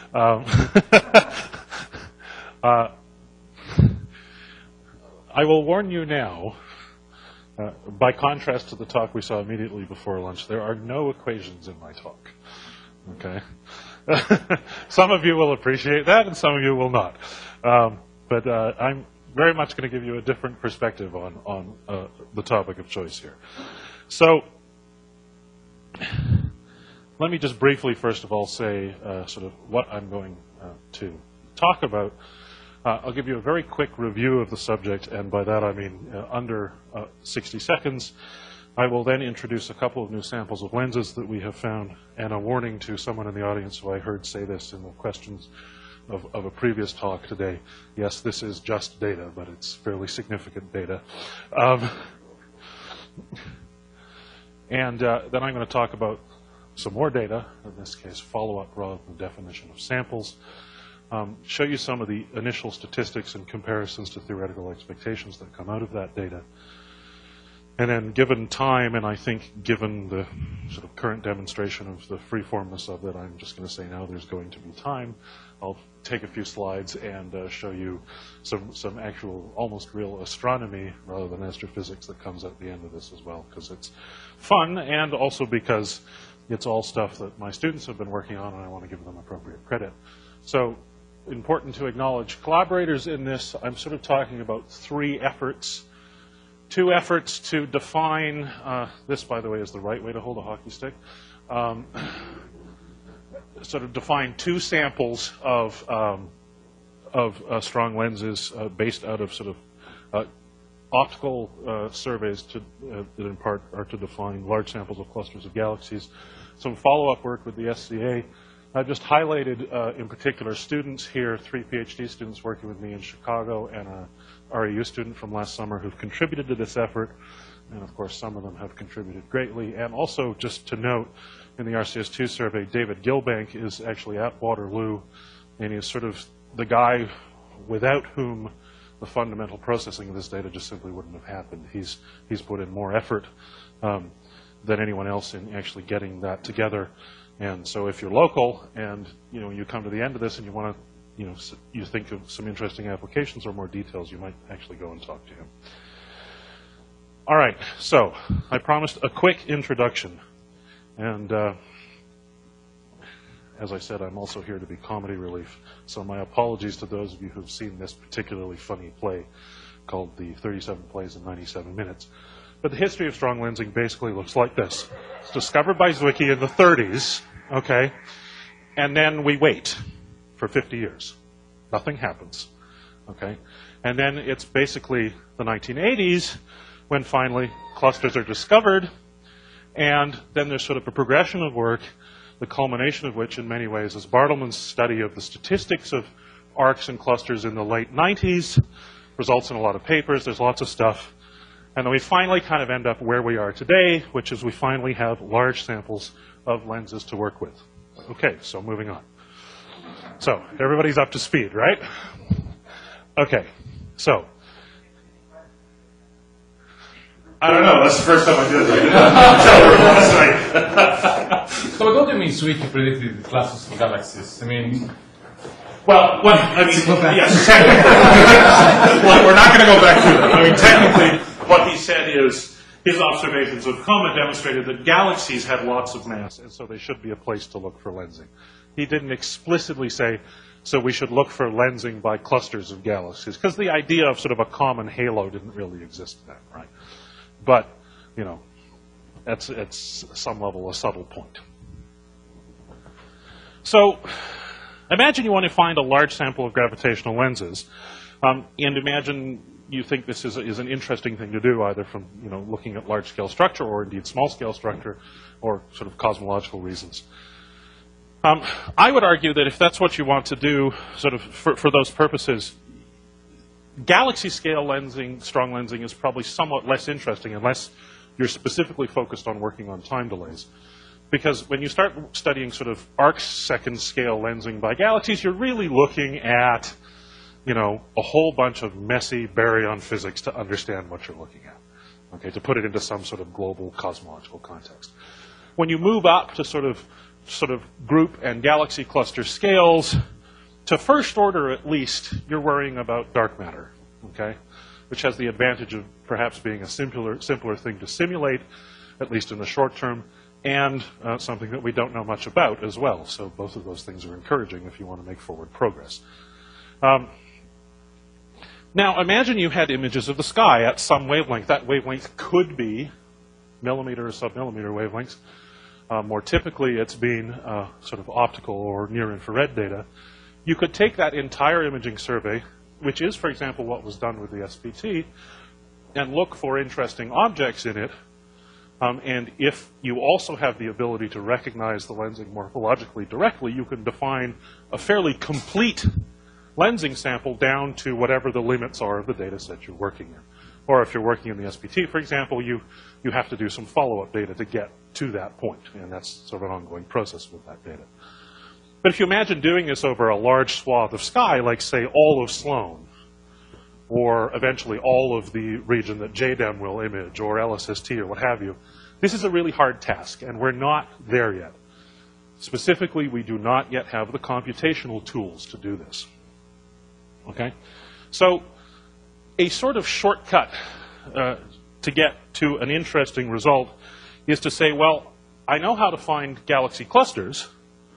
I will warn you now, by contrast to the talk we saw immediately before lunch, there are no equations in my talk. Okay? Some of you will appreciate that, and some of you will not. But I'm very much going to give you a different perspective on the topic of choice here. So, let me just briefly, first of all, say sort of what I'm going to talk about. I'll give you a very quick review of the subject, and by that I mean under 60 seconds. I will then introduce a couple of new samples of lenses that we have found, and a warning to someone in the audience who I heard say this in the questions of a previous talk today. Yes, this is just data, but it's fairly significant data. And then I'm going to talk about some more data, in this case follow-up rather than definition of samples, show you some of the initial statistics and comparisons to theoretical expectations that come out of that data. And then given time, and I think given the sort of current demonstration of the freeformness of it, I'm just going to say now there's going to be time. I'll take a few slides and show you some actual, almost real astronomy rather than astrophysics that comes at the end of this as well, because it's fun, and also because it's all stuff that my students have been working on, and I want to give them appropriate credit. So, important to acknowledge collaborators in this. I'm sort of talking about three efforts. Two efforts to define, this, by the way, is the right way to hold a hockey stick, sort of define two samples of strong lenses based out of sort of optical surveys that in part are to define large samples of clusters of galaxies. Some follow-up work with the SCA. I've just highlighted, in particular, students here, 3 PhD students working with me in Chicago and a REU student from last summer who've contributed to this effort. And, of course, some of them have contributed greatly. And also, just to note, in the RCS2 survey, David Gilbank is actually at Waterloo, and he's sort of the guy without whom the fundamental processing of this data just simply wouldn't have happened. He's put in more effort than anyone else in actually getting that together. And so if you're local and you come to the end of this and you want to you think of some interesting applications or more details, you might actually go and talk to him. All right, so I promised a quick introduction. And as I said, I'm also here to be comedy relief. So my apologies to those of you who've seen this particularly funny play called the 37 Plays in 97 Minutes. But the history of strong lensing basically looks like this. It's discovered by Zwicky in the 30s, okay? And then we wait for 50 years. Nothing happens, okay? And then it's basically the 1980s when finally clusters are discovered, and then there's sort of a progression of work, the culmination of which in many ways is Bartleman's study of the statistics of arcs and clusters in the late 90s, results in a lot of papers, there's lots of stuff, and then we finally kind of end up where we are today, which is we finally have large samples of lenses to work with. Okay, so moving on. So, everybody's up to speed, right? Okay, so. I don't know, that's the first time I did it. So what do you mean Zwicky predicted the classes of galaxies? I mean... Well, yes. Well, we're not going to go back to that. I mean, technically, what he said is his observations of Coma demonstrated that galaxies had lots of mass, and so they should be a place to look for lensing. He didn't explicitly say, so we should look for lensing by clusters of galaxies, because the idea of sort of a common halo didn't really exist then, right? But, that's at some level a subtle point. So, imagine you want to find a large sample of gravitational lenses, and imagine you think this is an interesting thing to do, either from looking at large-scale structure or indeed small-scale structure, or sort of cosmological reasons. I would argue that if that's what you want to do, sort of for those purposes, galaxy-scale lensing, strong lensing, is probably somewhat less interesting unless you're specifically focused on working on time delays. Because when you start studying sort of arc-second scale lensing by galaxies, you're really looking at, a whole bunch of messy baryon physics to understand what you're looking at, okay, to put it into some sort of global cosmological context. When you move up to sort of sort of group and galaxy cluster scales, to first order at least, you're worrying about dark matter, okay? Which has the advantage of perhaps being a simpler thing to simulate, at least in the short term, and something that we don't know much about as well. So both of those things are encouraging if you want to make forward progress. Now, imagine you had images of the sky at some wavelength. That wavelength could be millimeter or submillimeter wavelengths. More typically, it's been sort of optical or near-infrared data. You could take that entire imaging survey, which is, for example, what was done with the SPT, and look for interesting objects in it. And if you also have the ability to recognize the lensing morphologically directly, you can define a fairly complete lensing sample down to whatever the limits are of the data set you're working in. Or if you're working in the SPT, for example, you have to do some follow-up data to get to that point. And that's sort of an ongoing process with that data. But if you imagine doing this over a large swath of sky, like, say, all of Sloan, or eventually all of the region that JDEM will image, or LSST, or what have you, this is a really hard task, and we're not there yet. Specifically, we do not yet have the computational tools to do this. Okay? So, a sort of shortcut to get to an interesting result is to say, well, I know how to find galaxy clusters,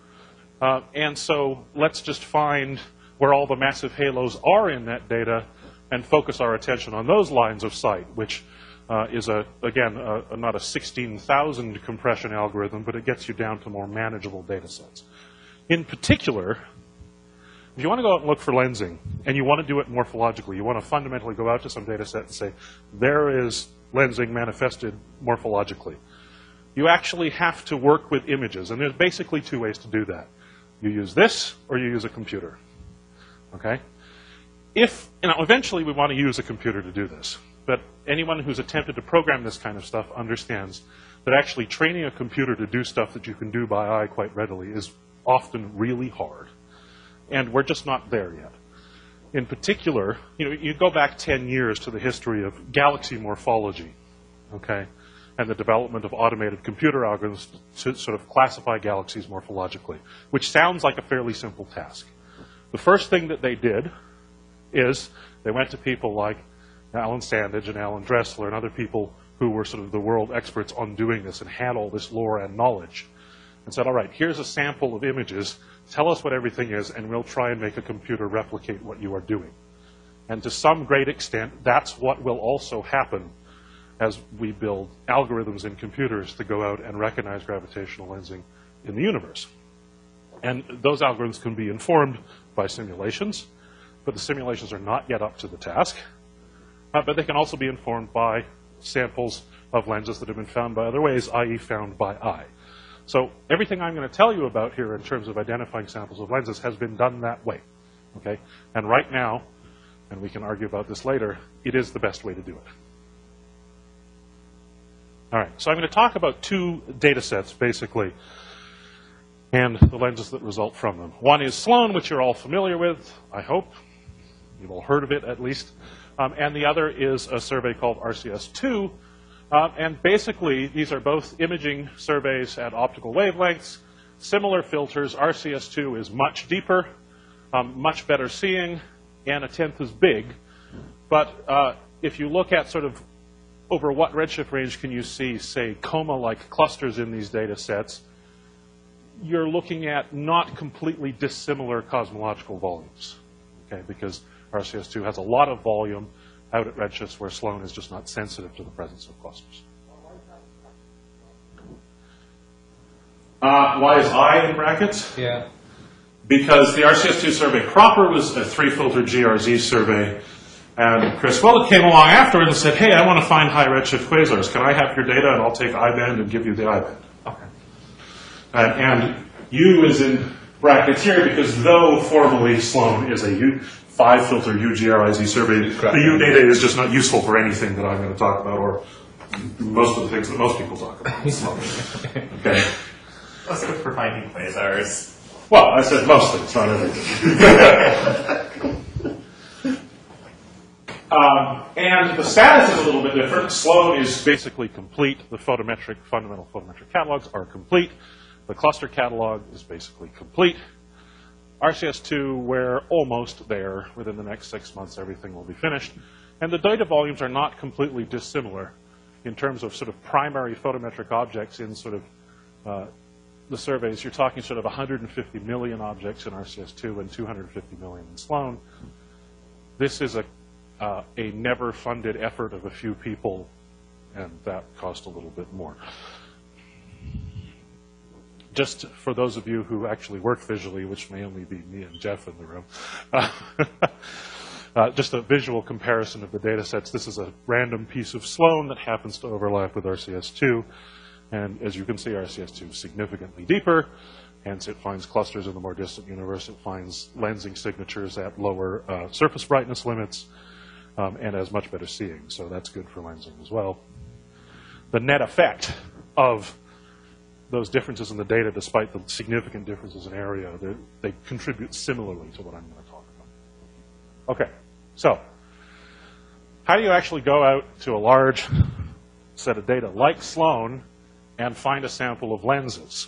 and so let's just find where all the massive halos are in that data and focus our attention on those lines of sight, which is, again, not a 16,000 compression algorithm, but it gets you down to more manageable data sets. In particular, if you want to go out and look for lensing, and you want to do it morphologically, you want to fundamentally go out to some data set and say, there is lensing manifested morphologically. You actually have to work with images, and there's basically two ways to do that. You use this, or you use a computer. Okay? Eventually we want to use a computer to do this, but anyone who's attempted to program this kind of stuff understands that actually training a computer to do stuff that you can do by eye quite readily is often really hard. And we're just not there yet. In particular, you go back 10 years to the history of galaxy morphology, okay, and the development of automated computer algorithms to sort of classify galaxies morphologically, which sounds like a fairly simple task. The first thing that they did is they went to people like Alan Sandage and Alan Dressler and other people who were sort of the world experts on doing this and had all this lore and knowledge, and said, all right, here's a sample of images. Tell us what everything is, and we'll try and make a computer replicate what you are doing. And to some great extent, that's what will also happen as we build algorithms in computers to go out and recognize gravitational lensing in the universe. And those algorithms can be informed by simulations, but the simulations are not yet up to the task. But they can also be informed by samples of lenses that have been found by other ways, i.e. found by eye. So everything I'm going to tell you about here in terms of identifying samples of lenses has been done that way. Okay? And right now, and we can argue about this later, it is the best way to do it. All right, so I'm going to talk about two data sets, basically, and the lenses that result from them. One is Sloan, which you're all familiar with, I hope. You've all heard of it, at least. And the other is a survey called RCS2. And basically, these are both imaging surveys at optical wavelengths, similar filters. RCS2 is much deeper, much better seeing, and a tenth as big. But if you look at sort of over what redshift range can you see, say, coma-like clusters in these data sets, you're looking at not completely dissimilar cosmological volumes, okay, because RCS2 has a lot of volume out at redshifts where Sloan is just not sensitive to the presence of clusters. Why is I in brackets? Yeah. Because the RCS2 survey proper was a 3-filter GRZ survey, and Chris Willett came along afterwards and said, hey, I want to find high redshift quasars. Can I have your data, and I'll take I-band and give you the I-band? Okay. And U is in brackets here because though formally Sloan is a 5-filter UGRIZ survey, the U data is just not useful for anything that I'm going to talk about, or most of the things that most people talk about. Okay. That's good for finding quasars. Well, I said most things, not everything. And the status is a little bit different. Sloan is basically complete. The fundamental photometric catalogs are complete. The cluster catalog is basically complete. RCS2, we're almost there. Within the next 6 months, everything will be finished. And the data volumes are not completely dissimilar in terms of sort of primary photometric objects in sort of the surveys. You're talking sort of 150 million objects in RCS2 and 250 million in Sloan. This is a never-funded effort of a few people, and that cost a little bit more. Just for those of you who actually work visually, which may only be me and Jeff in the room, just a visual comparison of the data sets. This is a random piece of Sloan that happens to overlap with RCS2. And as you can see, RCS2 is significantly deeper. Hence, it finds clusters in the more distant universe. It finds lensing signatures at lower surface brightness limits and has much better seeing. So that's good for lensing as well. The net effect of those differences in the data, despite the significant differences in area, they contribute similarly to what I'm going to talk about. Okay, so how do you actually go out to a large set of data like Sloan and find a sample of lenses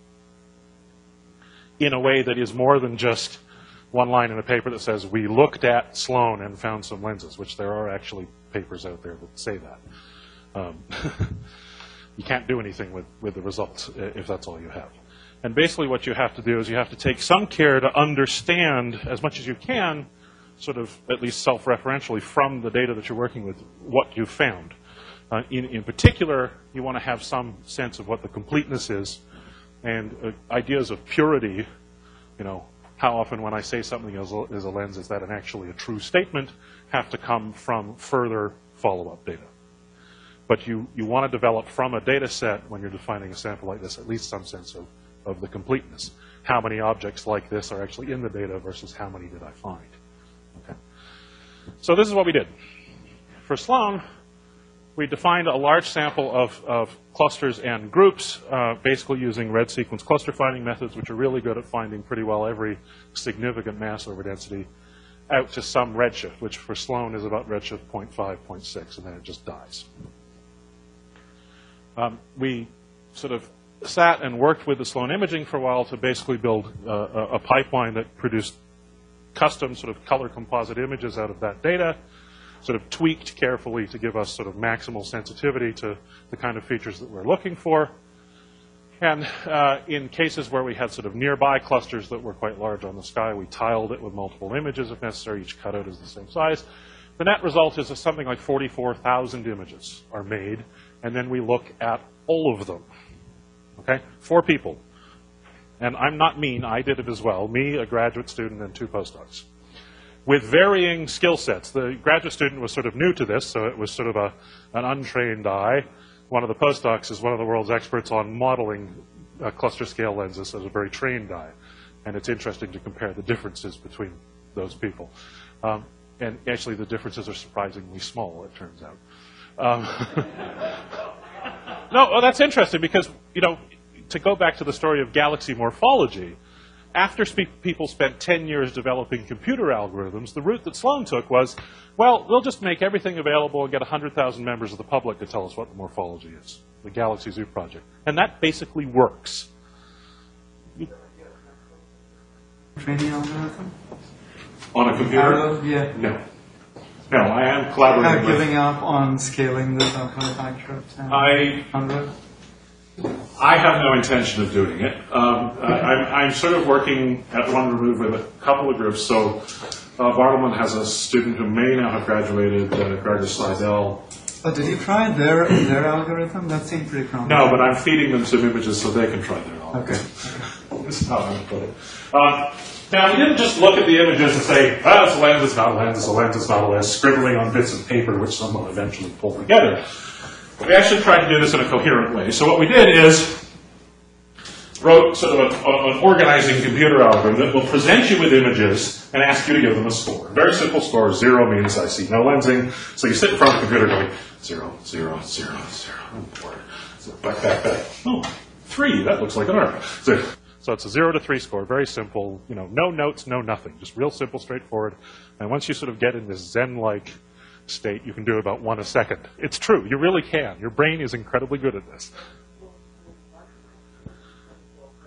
in a way that is more than just one line in a paper that says, we looked at Sloan and found some lenses, which there are actually papers out there that say that. You can't do anything with the results if that's all you have. And basically what you have to do is you have to take some care to understand as much as you can, sort of at least self-referentially from the data that you're working with, what you found. In particular, you want to have some sense of what the completeness is, and ideas of purity. You know, how often when I say something is a lens, is that actually a true statement, have to come from further follow-up data. But you want to develop from a data set, when you're defining a sample like this, at least some sense of the completeness. How many objects like this are actually in the data versus how many did I find? Okay. So this is what we did. For Sloan, we defined a large sample of clusters and groups, basically using red sequence cluster finding methods, which are really good at finding pretty well every significant mass over density, out to some redshift, which for Sloan is about redshift 0.5, 0.6, and then it just dies. We sort of sat and worked with the Sloan imaging for a while to basically build a pipeline that produced custom sort of color composite images out of that data, sort of tweaked carefully to give us sort of maximal sensitivity to the kind of features that we're looking for. And in cases where we had sort of nearby clusters that were quite large on the sky, we tiled it with multiple images if necessary. Each cutout is the same size. The net result is that something like 44,000 images are made, and then we look at all of them. Okay? 4 people. And I'm not mean, I did it as well. Me, a graduate student, and 2 postdocs. With varying skill sets. The graduate student was sort of new to this, so it was sort of an untrained eye. One of the postdocs is one of the world's experts on modeling cluster scale lenses, so it's a very trained eye. And it's interesting to compare the differences between those people. And actually, the differences are surprisingly small, it turns out. No, well, that's interesting because, you know, to go back to the story of galaxy morphology, after people spent 10 years developing computer algorithms, the route that Sloan took was, well, we'll just make everything available and get 100,000 members of the public to tell us what the morphology is, the Galaxy Zoo project. And that basically works. Training algorithm? On a computer? Yeah. No. No, I am collaborating with... giving up on scaling this up by a factor of 10? 100? I have no intention of doing it. I'm sort of working at one remove with a couple of groups. So Bartleman has a student who may now have graduated, Gregor Slidell. Oh, did you try their algorithm? That seemed pretty promising. No, but I'm feeding them some images so they can try their algorithm. Okay. This is how I'm put it. Now, we didn't just look at the images and say, oh, it's a lens, it's not a lens, it's a lens, it's not a lens, scribbling on bits of paper, which someone will eventually pull together. We actually tried to do this in a coherent way. So what we did is wrote sort of an organizing computer algorithm that will present you with images and ask you to give them a score. Very simple score. 0 means I see no lensing. So you sit in front of the computer going 0, 0, 0, 0. Oh, boy. So back. Oh, 3. That looks like an arc. So it's a 0 to 3 score. Very simple. You know, no notes, no nothing. Just real simple, straightforward. And once you sort of get in this Zen-like state, you can do about 1 a second. It's true. You really can. Your brain is incredibly good at this.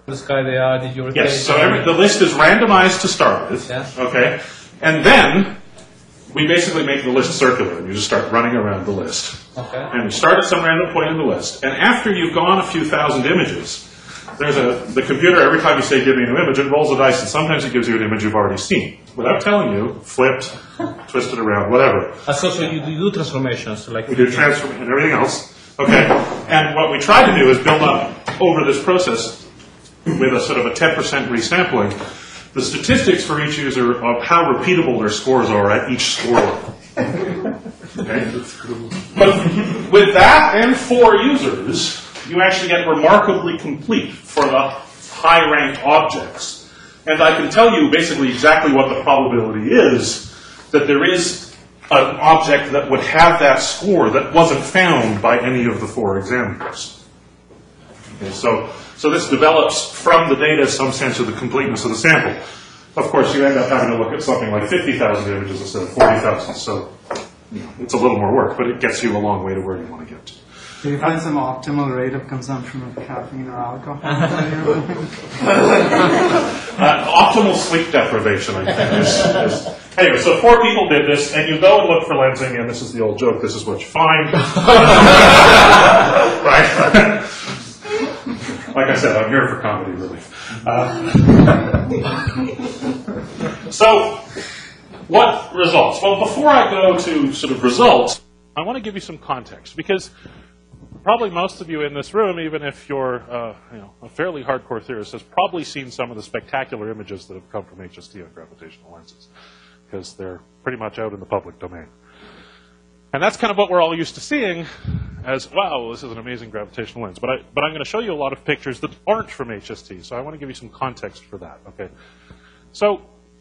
This guy they are, did you rotate? Yes, so the list is randomized to start with, Yeah. okay? And then we basically make the list circular, and you just start running around the list. Okay. And you start at some random point in the list, and after you've gone a few thousand images, the computer, every time you say give me a new image, it rolls a dice, and sometimes it gives you an image you've already seen, without telling you, flipped, twisted around, whatever. So you do transformations, like... We do transform and everything else. Okay. And what we try to do is build up over this process with a sort of a 10% resampling the statistics for each user of how repeatable their scores are at each score level. Okay? But with that and 4 users, you actually get remarkably complete for the high-ranked objects. And I can tell you basically exactly what the probability is that there is an object that would have that score that wasn't found by any of the 4 examiners. Okay, so this develops from the data some sense of the completeness of the sample. Of course, you end up having to look at something like 50,000 images instead of 40,000, so it's a little more work, but it gets you a long way to where you want to get to. Do you find some optimal rate of consumption of caffeine or alcohol? Optimal sleep deprivation, I think, is... Anyway, so 4 people did this, and you go and look for lensing, and this is the old joke, this is what you find. Right? Like I said, I'm here for comedy relief. So, what results? Well, before I go to sort of results, I want to give you some context, because probably most of you in this room, even if you're a fairly hardcore theorist, has probably seen some of the spectacular images that have come from HST on gravitational lenses, because they're pretty much out in the public domain. And that's kind of what we're all used to seeing as, wow, this is an amazing gravitational lens. But I'm going to show you a lot of pictures that aren't from HST, so I want to give you some context for that. Okay. So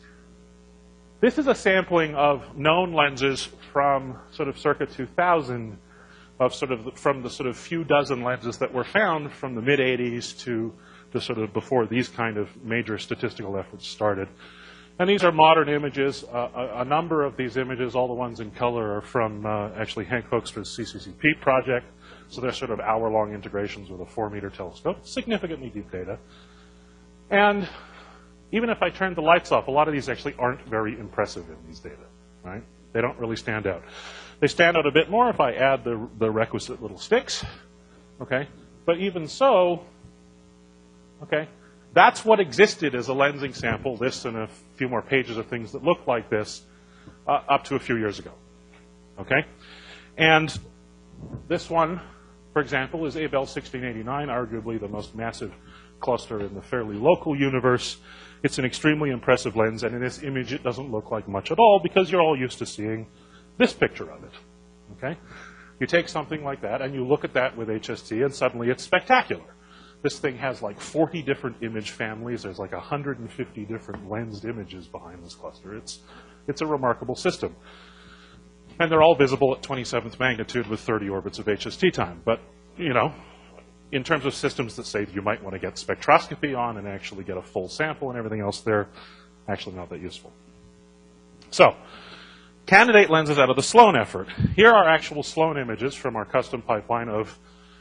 this is a sampling of known lenses from sort of circa 2000, from the sort of few dozen lenses that were found from the mid-'80s to sort of before these kind of major statistical efforts started. And these are modern images. A number of these images, all the ones in color, are from actually Hank Hoekstra's CCCP project. So they're sort of hour-long integrations with a 4-meter telescope. Significantly deep data. And even if I turn the lights off, a lot of these actually aren't very impressive in these data, right? They don't really stand out. They stand out a bit more if I add the requisite little sticks, okay? But even so, okay, that's what existed as a lensing sample, this and a few more pages of things that look like this, up to a few years ago, okay? And this one, for example, is Abell 1689, arguably the most massive cluster in the fairly local universe. It's an extremely impressive lens, and in this image it doesn't look like much at all because you're all used to seeing this picture of it, okay? You take something like that and you look at that with HST and suddenly it's spectacular. This thing has like 40 different image families. There's like 150 different lensed images behind this cluster. It's a remarkable system. And they're all visible at 27th magnitude with 30 orbits of HST time. But, you know, in terms of systems that say you might want to get spectroscopy on and actually get a full sample and everything else, they're actually not that useful. So, candidate lenses out of the Sloan effort. Here are actual Sloan images from our custom pipeline of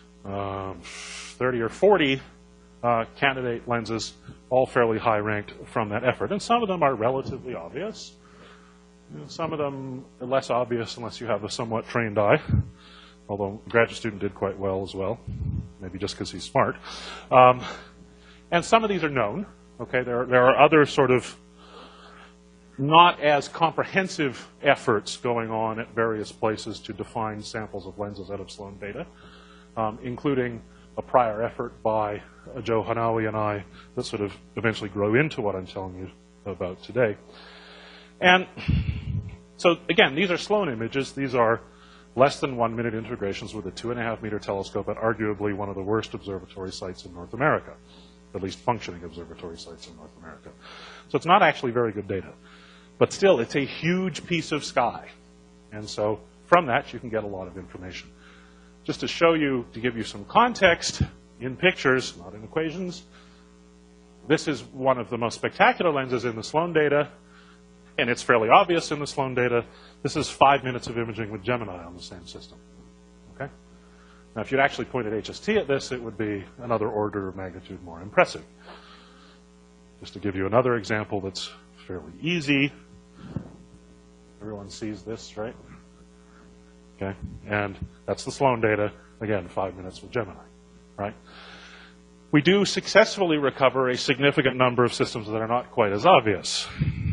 30 or 40 candidate lenses, all fairly high ranked from that effort. And some of them are relatively obvious. Some of them are less obvious unless you have a somewhat trained eye, although a graduate student did quite well as well, maybe just because he's smart. And some of these are known. Okay, there are other sort of not as comprehensive efforts going on at various places to define samples of lenses out of Sloan data, including a prior effort by Joe Hanawi and I that sort of eventually grow into what I'm telling you about today. And so, again, these are Sloan images. These are less than 1 minute integrations with a 2.5 meter telescope at arguably one of the worst observatory sites in North America, at least functioning observatory sites in North America. So it's not actually very good data. But still, it's a huge piece of sky. And so from that, you can get a lot of information. Just to show you, to give you some context in pictures, not in equations, this is one of the most spectacular lenses in the Sloan data, and it's fairly obvious in the Sloan data. This is 5 minutes of imaging with Gemini on the same system. Okay? Now, if you'd actually pointed HST at this, it would be another order of magnitude more impressive. Just to give you another example that's fairly easy. Everyone sees this, right? Okay, and that's the Sloan data. Again, 5 minutes with Gemini, right? We do successfully recover a significant number of systems that are not quite as obvious.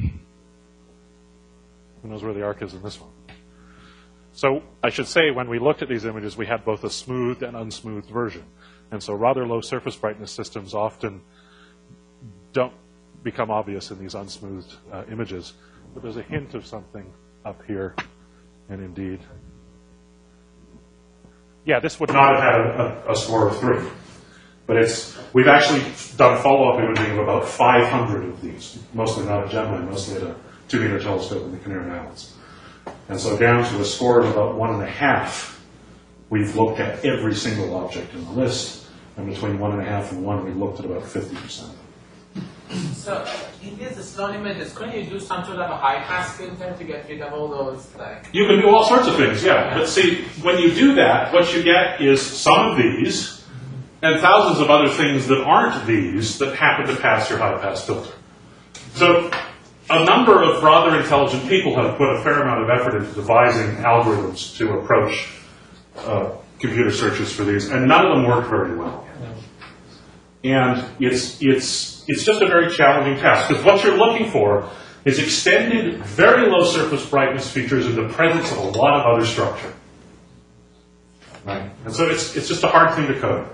Who knows where the arc is in this one? So I should say, when we looked at these images, we had both a smoothed and unsmoothed version. And so rather low surface brightness systems often don't become obvious in these unsmoothed images. But there's a hint of something up here, and indeed. Yeah, this would not have had a score of 3. But we've actually done follow-up imaging of about 500 of these, mostly not at Gemini, mostly at a 2-meter telescope in the Canary Islands. And so down to a score of about 1.5, we've looked at every single object in the list, and between 1.5 and 1, we've looked at about 50%. So in these Sloan images, couldn't you do some sort of a high-pass filter to get rid of all those, like... You can do all sorts of things, yeah. But see, when you do that, what you get is some of these, and thousands of other things that aren't these that happen to pass your high-pass filter. So a number of rather intelligent people have put a fair amount of effort into devising algorithms to approach computer searches for these, and none of them work very well. And it's just a very challenging task, because what you're looking for is extended, very low surface brightness features in the presence of a lot of other structure. Right? And so it's just a hard thing to code.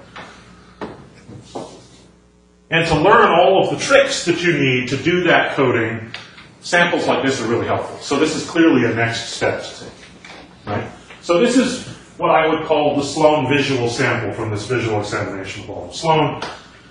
And to learn all of the tricks that you need to do that coding, samples like this are really helpful. So this is clearly a next step to take. Right? So this is what I would call the Sloan visual sample from this visual examination of all of Sloan.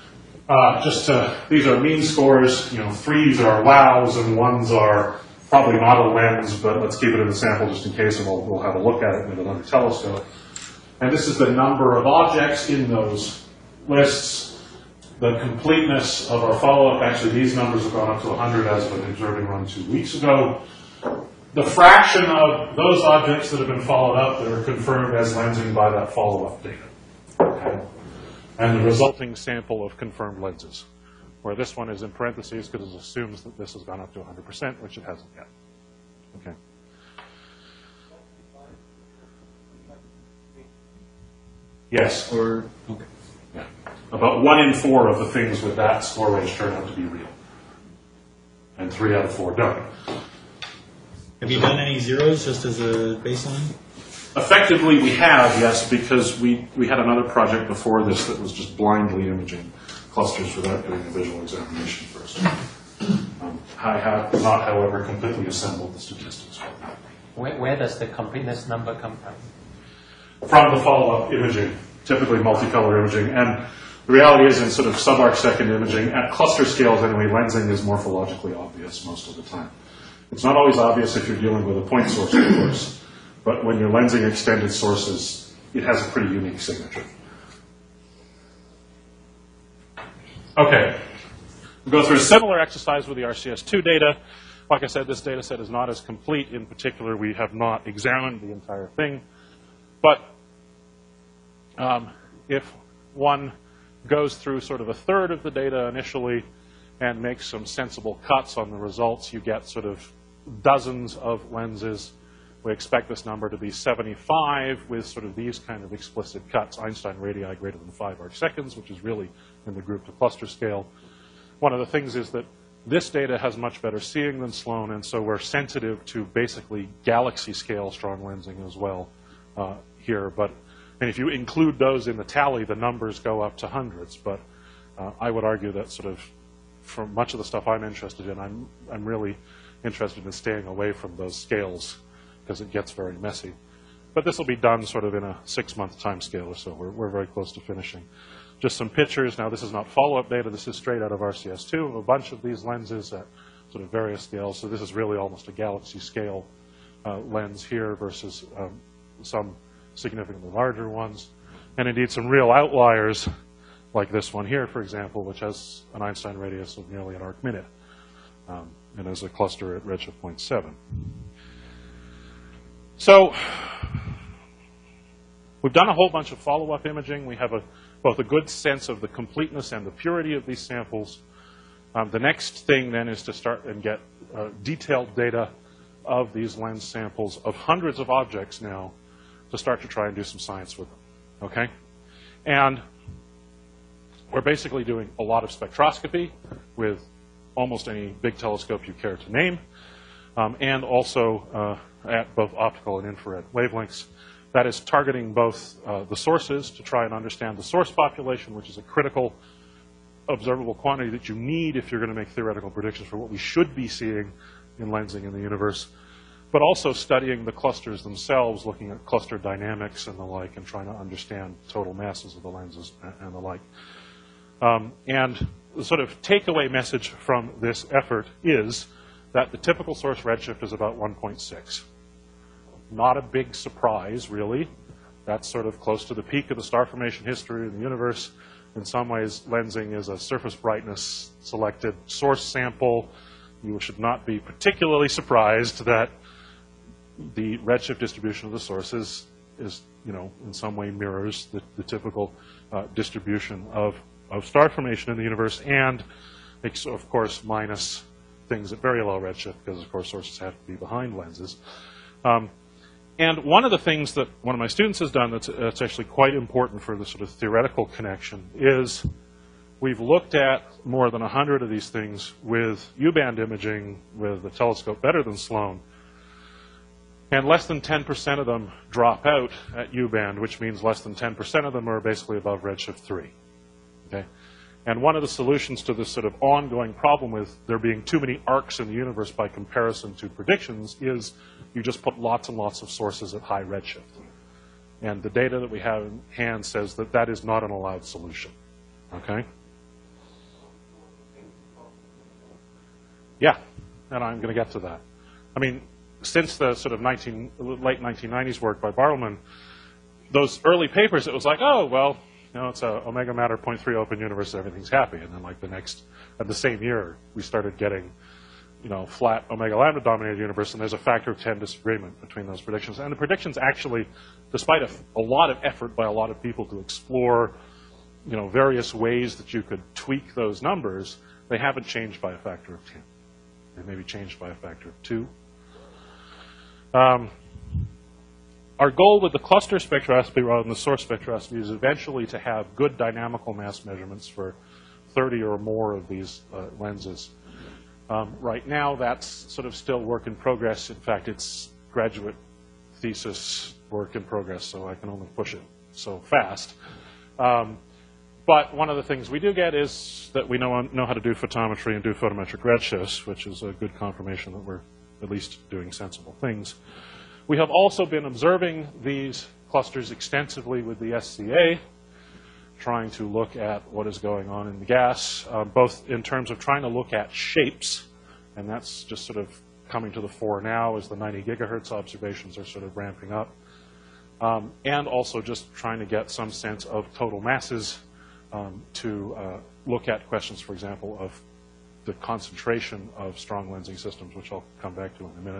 These are mean scores. 3s are wows and 1s are probably not a lens, but let's keep it in the sample just in case, and we'll have a look at it with another telescope. And this is the number of objects in those lists. The completeness of our follow-up, actually these numbers have gone up to 100 as of an observing run 2 weeks ago. The fraction of those objects that have been followed up that are confirmed as lensing by that follow-up data. Okay? And the resulting sample of confirmed lenses, where this one is in parentheses because it assumes that this has gone up to 100%, which it hasn't yet. Okay. Yes. Okay. Yeah. About 1 in 4 of the things with that score range turn out to be real. And 3 out of 4 don't. Have you done any zeros just as a baseline? Effectively, we have, yes, because we had another project before this that was just blindly imaging clusters without doing a visual examination first. I have not, however, completely assembled the statistics. Where does the completeness number come from? From the follow-up imaging, typically multicolor imaging. And the reality is, in sort of sub-arc-second imaging, at cluster scales anyway, lensing is morphologically obvious most of the time. It's not always obvious if you're dealing with a point source, of course. But when you're lensing extended sources, it has a pretty unique signature. Okay. We'll go through a similar exercise with the RCS2 data. Like I said, this data set is not as complete. In particular, we have not examined the entire thing. But if one goes through sort of a third of the data initially and makes some sensible cuts on the results, you get sort of dozens of lenses. We expect this number to be 75 with sort of these kind of explicit cuts, Einstein radii greater than 5 arc seconds, which is really in the group to cluster scale. One of the things is that this data has much better seeing than Sloan, and so we're sensitive to basically galaxy scale strong lensing as well here. And if you include those in the tally, the numbers go up to hundreds. But I would argue that sort of for much of the stuff I'm interested in, I'm really interested in staying away from those scales because it gets very messy. But this will be done sort of in a 6-month time scale or so. We're very close to finishing. Just some pictures. Now, this is not follow-up data. This is straight out of RCS2 of a bunch of these lenses at sort of various scales. So this is really almost a galaxy scale lens here versus some significantly larger ones. And indeed, some real outliers like this one here, for example, which has an Einstein radius of nearly an arc minute and is a cluster at redshift 0.7. So We've done a whole bunch of follow-up imaging. We have both a good sense of the completeness and the purity of these samples. The next thing then is to start and get detailed data of these lens samples of hundreds of objects now to start to try and do some science with them, okay? And we're basically doing a lot of spectroscopy with almost any big telescope you care to name, and also at both optical and infrared wavelengths. That is targeting both the sources to try and understand the source population, which is a critical observable quantity that you need if you're going to make theoretical predictions for what we should be seeing in lensing in the universe, but also studying the clusters themselves, looking at cluster dynamics and the like, and trying to understand total masses of the lenses and the like. And the sort of takeaway message from this effort is that the typical source redshift is about 1.6. Not a big surprise, really. That's sort of close to the peak of the star formation history in the universe. In some ways, lensing is a surface brightness selected source sample. You should not be particularly surprised that the redshift distribution of the sources is, in some way mirrors the typical distribution of star formation in the universe, and it's, of course, minus things at very low redshift, because, of course, sources have to be behind lenses. And one of the things that one of my students has done that's actually quite important for the sort of theoretical connection is we've looked at more than 100 of these things with U-band imaging with a telescope better than Sloan. And less than 10% of them drop out at U-band, which means less than 10% of them are basically above redshift 3. Okay? And one of the solutions to this sort of ongoing problem with there being too many arcs in the universe by comparison to predictions is you just put lots and lots of sources at high redshift. And the data that we have in hand says that that is not an allowed solution. Okay? Yeah, and I'm going to get to that. I mean, since the sort of late 1990s work by Bartleman, those early papers, it was like, oh, well, it's a omega matter 0.3 open universe, everything's happy. And then like the same year, we started getting, flat omega lambda dominated universe, and there's a factor of 10 disagreement between those predictions. And the predictions actually, despite a lot of effort by a lot of people to explore, various ways that you could tweak those numbers, they haven't changed by a factor of 10. They may be changed by a factor of 2. Our goal with the cluster spectroscopy rather than the source spectroscopy is eventually to have good dynamical mass measurements for 30 or more of these lenses. Right now, that's sort of still work in progress. In fact, it's graduate thesis work in progress, so I can only push it so fast. But one of the things we do get is that we know how to do photometry and do photometric redshifts, which is a good confirmation that we're at least doing sensible things. We have also been observing these clusters extensively with the SCA, trying to look at what is going on in the gas, both in terms of trying to look at shapes, and that's just sort of coming to the fore now as the 90 gigahertz observations are sort of ramping up, and also just trying to get some sense of total masses to look at questions, for example, of the concentration of strong lensing systems, which I'll come back to in a minute.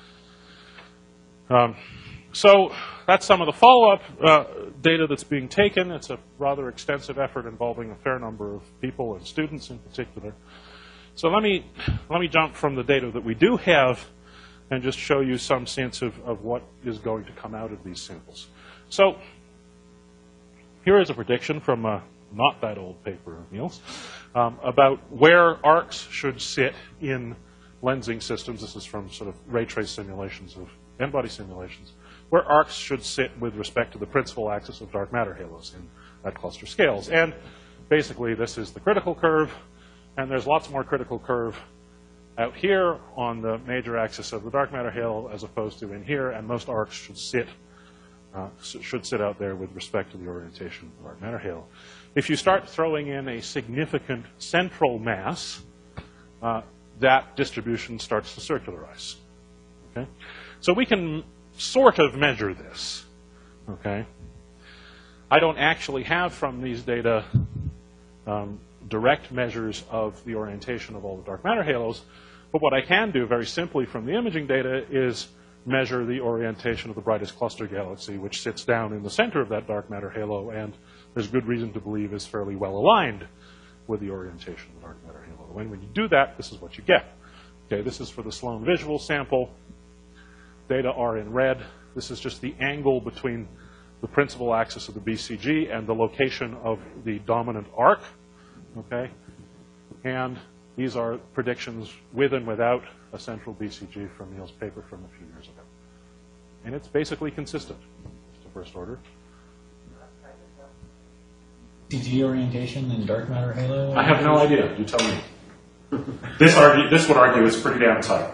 So that's some of the follow-up data that's being taken. It's a rather extensive effort involving a fair number of people and students in particular. So let me jump from the data that we do have and just show you some sense of what is going to come out of these samples. So here is a prediction from a not that old paper of Niels about where arcs should sit in lensing systems. This is from sort of ray trace simulations of n-body simulations, where arcs should sit with respect to the principal axis of dark matter halos in at cluster scales. And basically, this is the critical curve, and there's lots more critical curve out here on the major axis of the dark matter halo as opposed to in here, and most arcs should sit out there with respect to the orientation of the dark matter halo. If you start throwing in a significant central mass, that distribution starts to circularize. Okay? So we can sort of measure this. Okay? I don't actually have from these data direct measures of the orientation of all the dark matter halos, but what I can do very simply from the imaging data is measure the orientation of the brightest cluster galaxy, which sits down in the center of that dark matter halo, and there's good reason to believe is fairly well aligned with the orientation of the dark matter halo. When you do that, this is what you get. Okay, this is for the Sloan visual sample. Data are in red. This is just the angle between the principal axis of the BCG and the location of the dominant arc. Okay, and these are predictions with and without a central BCG from Neil's paper from a few years ago. And it's basically consistent. It's the first order. CG orientation and dark matter halo? I have no idea. You tell me. This would argue it's pretty damn tight.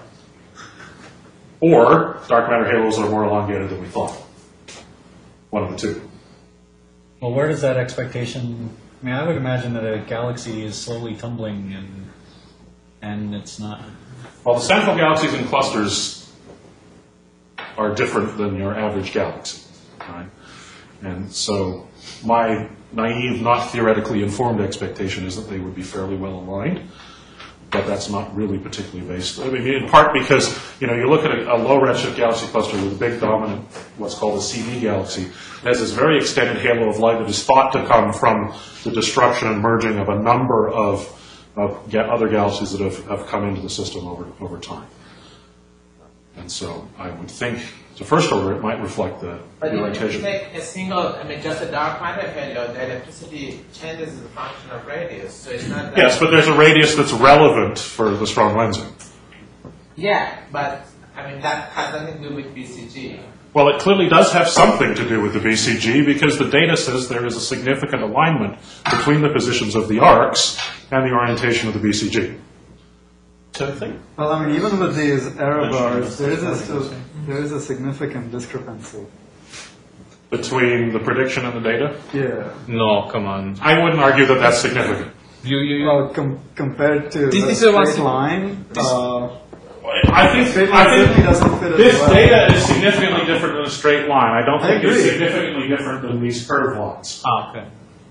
Or dark matter halos are more elongated than we thought. One of the two. Well, where does that expectation... I mean, I would imagine that a galaxy is slowly tumbling and it's not... Well, the central galaxies and clusters are different than your average galaxy, right? And so my naive, not theoretically informed expectation is that they would be fairly well aligned, but that's not really particularly based. I mean, in part because, you look at a low redshift galaxy cluster with a big dominant, what's called a CD galaxy, it has this very extended halo of light that is thought to come from the destruction and merging of a number of other galaxies that have come into the system over time. And so I would think, the first order, it might reflect the orientation. But if you make a single, just a dark matter halo, the electricity changes as a function of radius, so it's not that... Yes, but there's a radius that's relevant for the strong lensing. Yeah, but, that has nothing to do with BCG. Well, it clearly does have something to do with the BCG because the data says there is a significant alignment between the positions of the arcs and the orientation of the BCG. Well, even with these error bars, there is a significant discrepancy. Between the prediction and the data? Yeah. No, come on. I wouldn't argue that that's significant. Well, compared to This the is a straight line, I think certainly doesn't fit as this well. data is significantly different than a straight line. I don't I think it's agree. significantly different than these curved lines. Okay.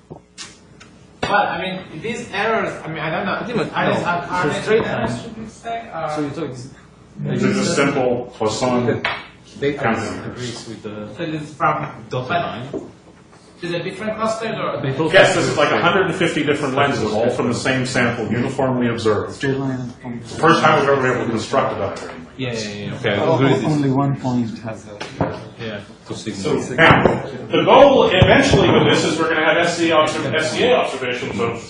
Well, these errors, I don't know. Are they straight errors, should we say? This is a simple Poisson Data counting. agrees with the So this is from... dotted line. Is it different clusters or... Yes, this is like 150 different lenses, all from the same sample, uniformly observed. Straight line and The first time we've ever been able to construct a diagram. Yeah. Okay, only one point has a... Yeah. Now, the goal eventually with this is we're going to have SCA observations of...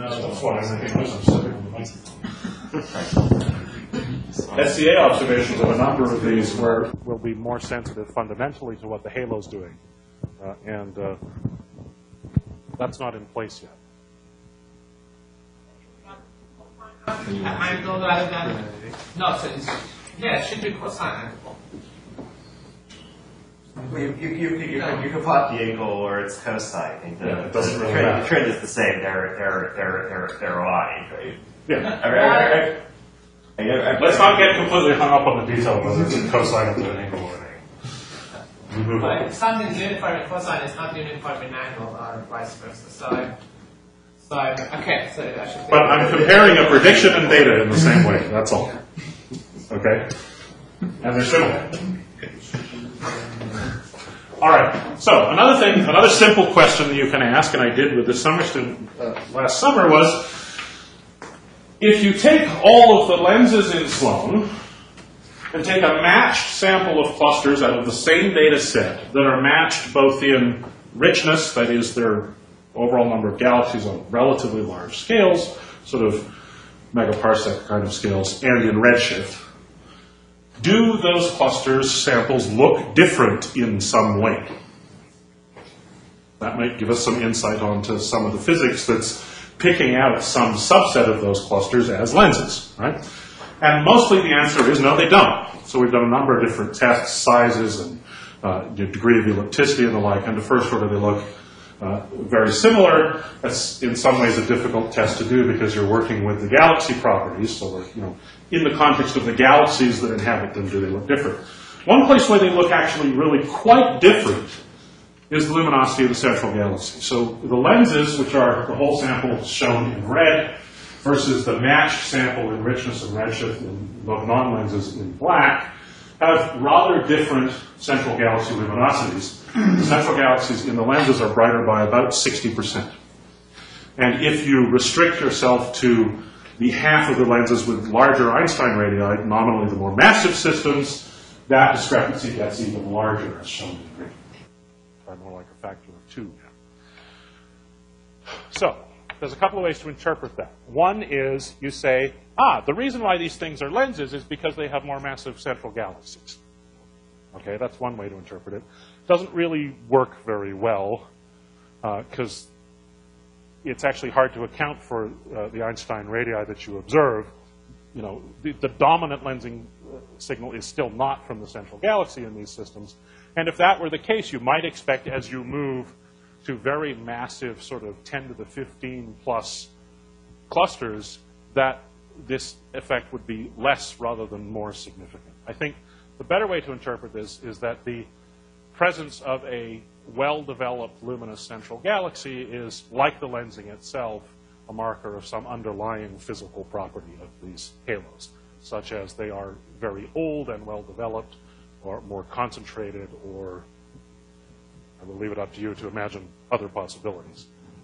SCA observations of a number of these where Will be more sensitive fundamentally to what the halo's doing. And that's not in place yet. Angle rather than... No, so it's... Yeah, it should be cosine angle. You can plot the angle or it's cosine. Yeah, it doesn't really the matter. trend is the same. They're aligned, right? Yeah. Let's not get completely hung up on the detail whether it's a cosine of an angle or an angle. We move But on. if something's uniform in cosine, it's not uniform in angle or vice versa. Okay, so I should... But I'm comparing a prediction and data in the same way, that's all. Okay? And they're similar. All right, so another simple question that you can ask, and I did with the summer student last summer, was if you take all of the lenses in Sloan and take a matched sample of clusters out of the same data set that are matched both in richness, that is their overall number of galaxies on relatively large scales, sort of megaparsec kind of scales, and in redshift, do those clusters samples look different in some way? That might give us some insight onto some of the physics that's picking out some subset of those clusters as lenses, right? And mostly the answer is no, they don't. So we've done a number of different tests, sizes, and degree of ellipticity and the like, and the first order they look very similar. That's in some ways a difficult test to do because you're working with the galaxy properties, so in the context of the galaxies that inhabit them, do they look different? One place where they look actually really quite different is the luminosity of the central galaxy. So the lenses, which are the whole sample shown in red, versus the matched sample in richness and redshift in both non-lenses in black, have rather different central galaxy luminosities. The central galaxies in the lenses are brighter by about 60%. And if you restrict yourself to the half of the lenses with larger Einstein radii, nominally the more massive systems, that discrepancy gets even larger, as shown in green. By more like a factor of 2 now. So, there's a couple of ways to interpret that. One is you say, the reason why these things are lenses is because they have more massive central galaxies. Okay, that's one way to interpret it. Doesn't really work very well because it's actually hard to account for the Einstein radii that you observe. You know, the dominant lensing signal is still not from the central galaxy in these systems. And if that were the case, you might expect as you move to very massive sort of 10 to the 15 plus clusters that this effect would be less rather than more significant. I think the better way to interpret this is that the presence of a well-developed luminous central galaxy is, like the lensing itself, a marker of some underlying physical property of these halos, such as they are very old and well-developed, or more concentrated, or I will leave it up to you to imagine other possibilities.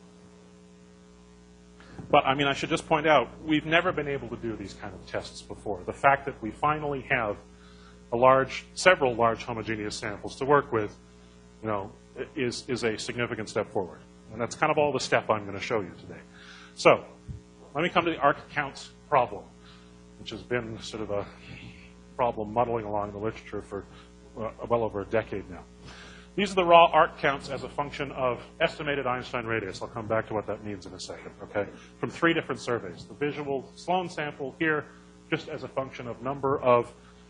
But, I mean, I should just point out, we've never been able to do these kind of tests before. The fact that we finally have several large homogeneous samples to work with, you know, is a significant step forward. And that's kind of all the step I'm going to show you today. So, let me come to the arc counts problem, which has been sort of a problem muddling along the literature for well over a decade now. These are the raw arc counts as a function of estimated Einstein radius. I'll come back to what that means in a second, okay? From 3 different surveys. The visual Sloan sample here, just as a function of number of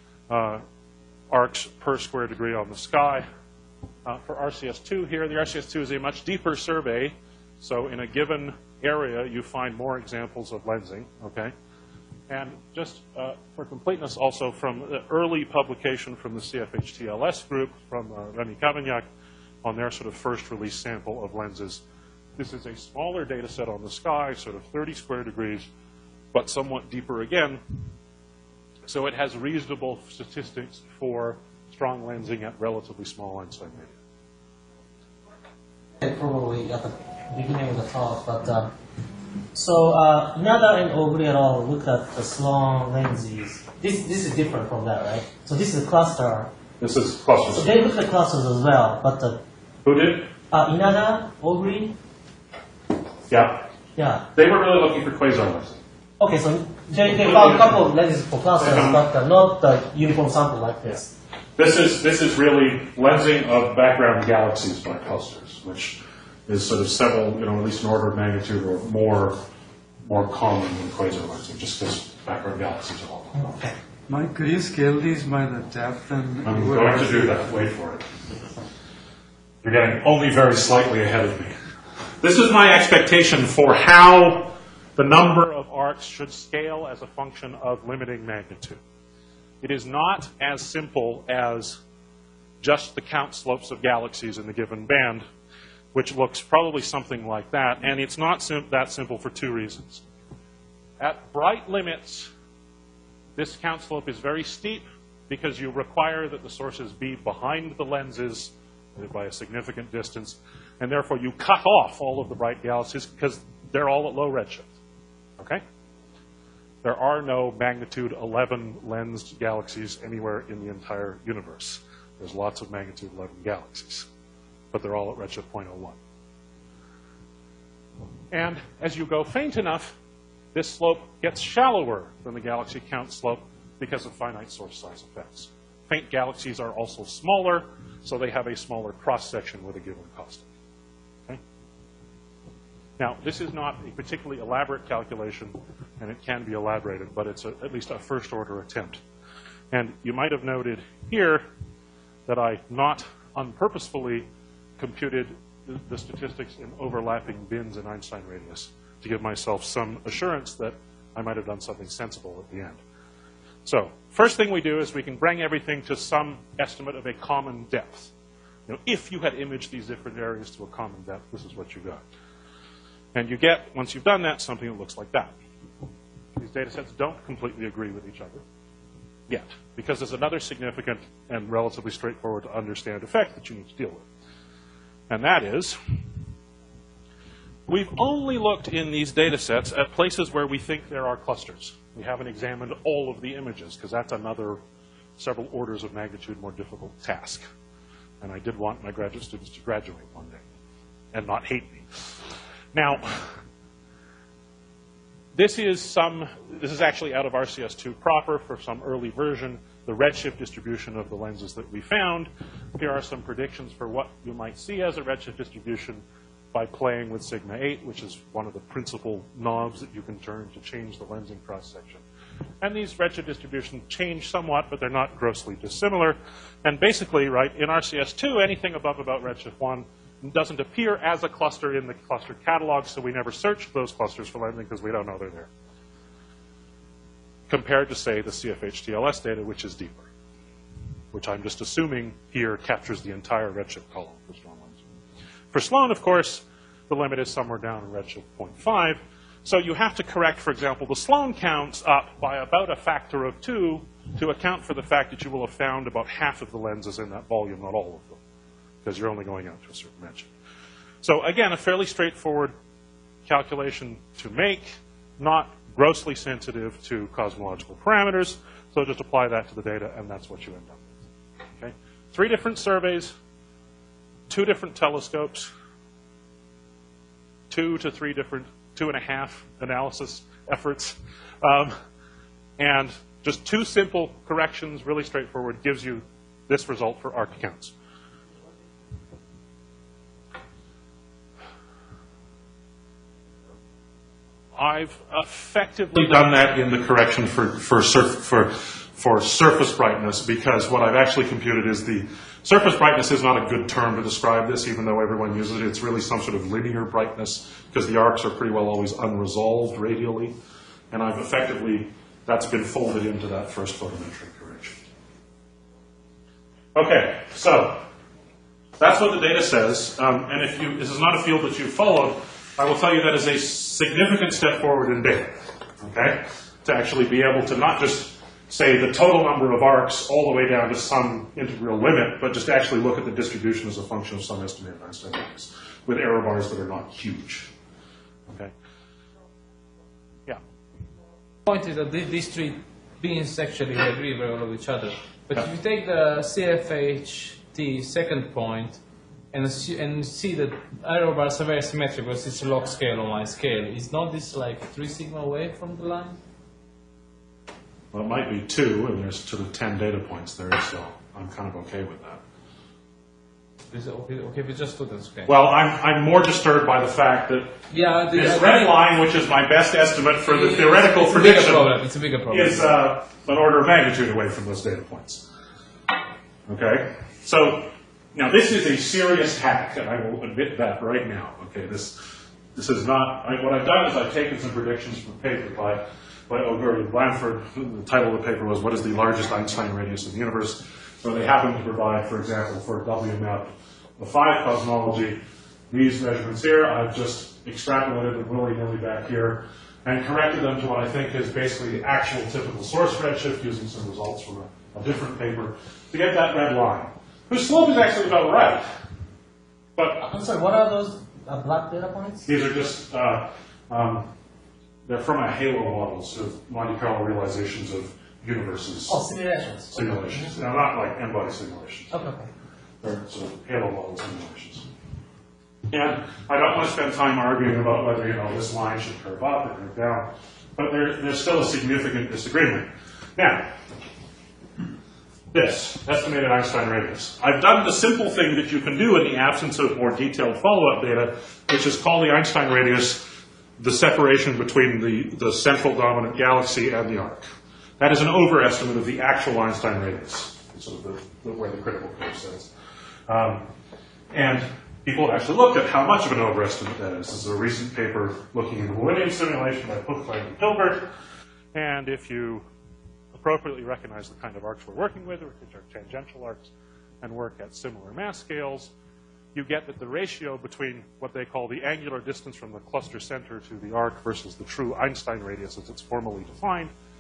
arcs per square degree on the sky. For RCS2 here, the RCS2 is a much deeper survey. So in a given area, you find more examples of lensing, okay? And just for completeness, also from the early publication from the CFHTLS group, from Remy Cavagnac, on their sort of first release sample of lenses. This is a smaller data set on the sky, sort of 30 square degrees, but somewhat deeper again. So it has reasonable statistics for strong lensing at relatively small Einstein radii. Probably at the beginning of the talk, but so Nada and Aubrey et al. Looked at the Sloan lenses. This is different from that, right? So this is a cluster. This is clusters. So they looked at clusters as well, but Who did? Inada, Aubrey. Yeah. Yeah. They were really looking for quasar lensing. Okay, so they found a couple of lenses for clusters, but not the uniform sample like this. This is really lensing of background galaxies by clusters, which is sort of several, you know, at least an order of magnitude or more common than quasar lensing, just because background galaxies are all common. Okay. Mike, could you scale these by the depth and? I'm going to do that. Wait for it. You're getting only very slightly ahead of me. This is my expectation for how the number of arcs should scale as a function of limiting magnitude. It is not as simple as just the count slopes of galaxies in the given band, which looks probably something like that, and it's not that simple for 2 reasons. At bright limits, this count slope is very steep because you require that the sources be behind the lenses by a significant distance, and therefore you cut off all of the bright galaxies because they're all at low redshift. Okay? There are no magnitude 11 lensed galaxies anywhere in the entire universe. There's lots of magnitude 11 galaxies, but they're all at redshift 0.01. And as you go faint enough, this slope gets shallower than the galaxy count slope because of finite source size effects. Faint galaxies are also smaller, so they have a smaller cross-section with a given caustic. Okay? Now, this is not a particularly elaborate calculation, and it can be elaborated, but it's at least a first-order attempt. And you might have noted here that I not unpurposefully computed the statistics in overlapping bins in Einstein radius to give myself some assurance that I might have done something sensible at the end. So, first thing we do is we can bring everything to some estimate of a common depth. You know, if you had imaged these different areas to a common depth, this is what you got. And you get, once you've done that, something that looks like that. These data sets don't completely agree with each other. yet, because there's another significant and relatively straightforward to understand effect that you need to deal with. And that is, we've only looked in these data sets at places where we think there are clusters. We haven't examined all of the images, because that's another several orders of magnitude more difficult task. And I did want my graduate students to graduate one day and not hate me. Now, this is actually out of RCS2 proper for some early version, the redshift distribution of the lenses that we found. Here are some predictions for what you might see as a redshift distribution by playing with sigma 8, which is one of the principal knobs that you can turn to change the lensing cross-section. And these redshift distributions change somewhat, but they're not grossly dissimilar. And basically, right, in RCS2, anything above about redshift 1 doesn't appear as a cluster in the cluster catalog, so we never search those clusters for lensing because we don't know they're there. Compared to, say, the CFH-TLS data, which is deeper, which I'm just assuming here captures the entire redshift column for strong lensing. For Sloan, of course, the limit is somewhere down in redshift 0.5. So you have to correct, for example, the Sloan counts up by about a factor of 2 to account for the fact that you will have found about half of the lenses in that volume, not all of them, because you're only going out to a certain redshift. So again, a fairly straightforward calculation to make, not grossly sensitive to cosmological parameters. So just apply that to the data, and that's what you end up with. Okay? 3 different surveys, 2 different telescopes, 2 to 3 different 2.5 analysis efforts, and just 2 simple corrections, really straightforward, gives you this result for arc counts. I've effectively done that in the correction for surface brightness, because what I've actually computed is the surface brightness is not a good term to describe this, even though everyone uses it. It's really some sort of linear brightness, because the arcs are pretty well always unresolved radially. And I've effectively, that's been folded into that first photometric correction. Okay, so that's what the data says. And if this is not a field that you've followed, I will tell you that is a significant step forward in data, okay? To actually be able to not just say the total number of arcs all the way down to some integral limit, but just actually look at the distribution as a function of some estimated Einstein radius with error bars that are not huge, okay? Yeah. The point is that these 3 beams actually agree very well with each other. But if you take the CFHT second point, and see that error bars are very symmetric because it's a log scale on line scale. Is not this like 3 sigma away from the line? Well, it might be 2, and there's sort of 10 data points there, so I'm kind of okay with that. Is it okay if we just do this? Okay. Well, I'm more disturbed by the fact that this red line, which is my best estimate for the theoretical prediction, it's a bigger problem. Is an order of magnitude away from those data points. Okay? So, now this is a serious hack, and I will admit that right now. Okay, this is not, what I've done is I've taken some predictions from a paper by O'Gurley and Blanford. The title of the paper was, "What is the largest Einstein radius of the universe?" So they happen to provide, for example, for WMAP of 5 cosmology, these measurements here. I've just extrapolated them willy-nilly back here and corrected them to what I think is basically the actual typical source redshift using some results from a different paper to get that red line, whose slope is actually about right. But I'm sorry, what are those black data points? these are just, they're from a halo model, sort of Monte Carlo realizations of universes. Oh, simulations. Simulations. Now, not like n-body simulations. Okay. They're sort of halo model simulations. And I don't want to spend time arguing about whether, this line should curve up or curve down, but there's still a significant disagreement. Now, this, estimated Einstein radius. I've done the simple thing that you can do in the absence of more detailed follow-up data, which is call the Einstein radius the separation between the central dominant galaxy and the arc. That is an overestimate of the actual Einstein radius, sort of the way the critical curve says. And people have actually looked at how much of an overestimate that is. This is a recent paper looking at the Millennium simulation by Puklein and Hilbert. And if you appropriately recognize the kind of arcs we're working with, which are tangential arcs, and work at similar mass scales, you get that the ratio between what they call the angular distance from the cluster center to the arc versus the true Einstein radius as it's formally defined